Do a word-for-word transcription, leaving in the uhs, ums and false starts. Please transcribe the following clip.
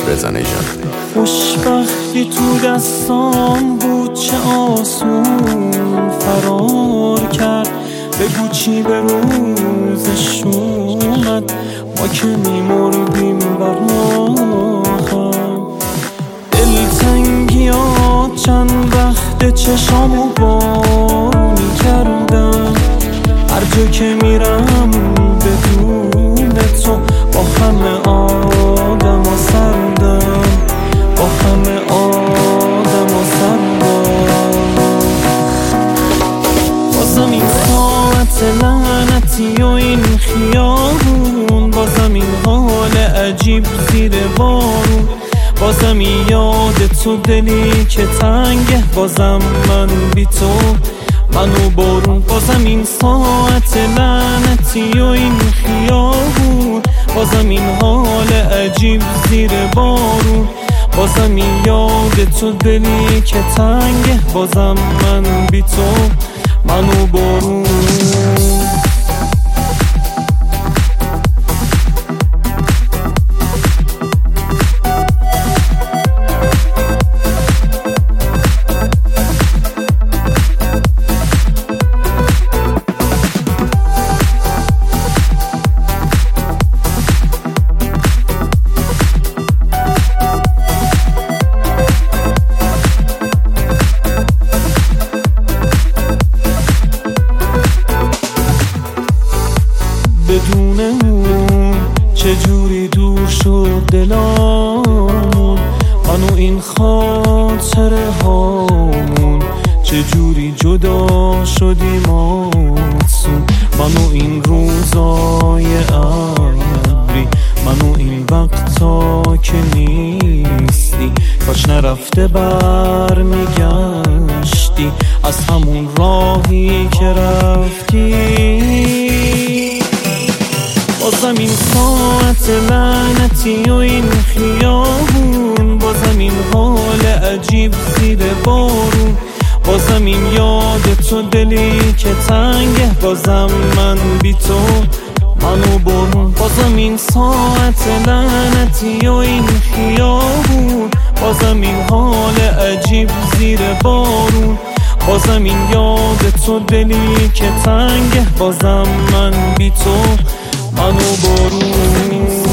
رضا نژاد. خوشبختی تو دستام بود چه آسون فرار کرد، بگو چی به روزش اومد، ما که میمردیم براهم. دلتنگیات چند وقت چشامو بارونی کردم، هر جا که میرم بدون تو با همه آدم و سردم، با همه آدم و سردم. بازم این ساعت لعنتی و این خیابون، بازم این حال عجیب زیر بارون، بازم این یاد تو دلی که تنگه، بازم من بی تو من و بارون. بازم این ساعت لعنتی و این خیابون، بازم این حال عجیب زیر بارون، بازم این یاد تو دلی که تنگه، بازم من بی تو من و بارون. بدون اون چجوری دور شد دلامون، من و این خاطره هامون چجوری جدا شدیم آسون، من و این روزای ابری، من و این وقتا که نیستی، کاش نرفته بر میگشتی از همون راهی که رفتی. بازم این ساعت لعنتی و این خیابون، بازم این حال عجیب زیر بارون، بازم این یاد تو دلی که تنگه، بازم من بی تو من و بارون. بازم این ساعت لعنتی و این خیابون، بازم این حال عجیب زیر بارون، بازم این یاد تو دلی که تنگه، بازم من بی تو من و بارون.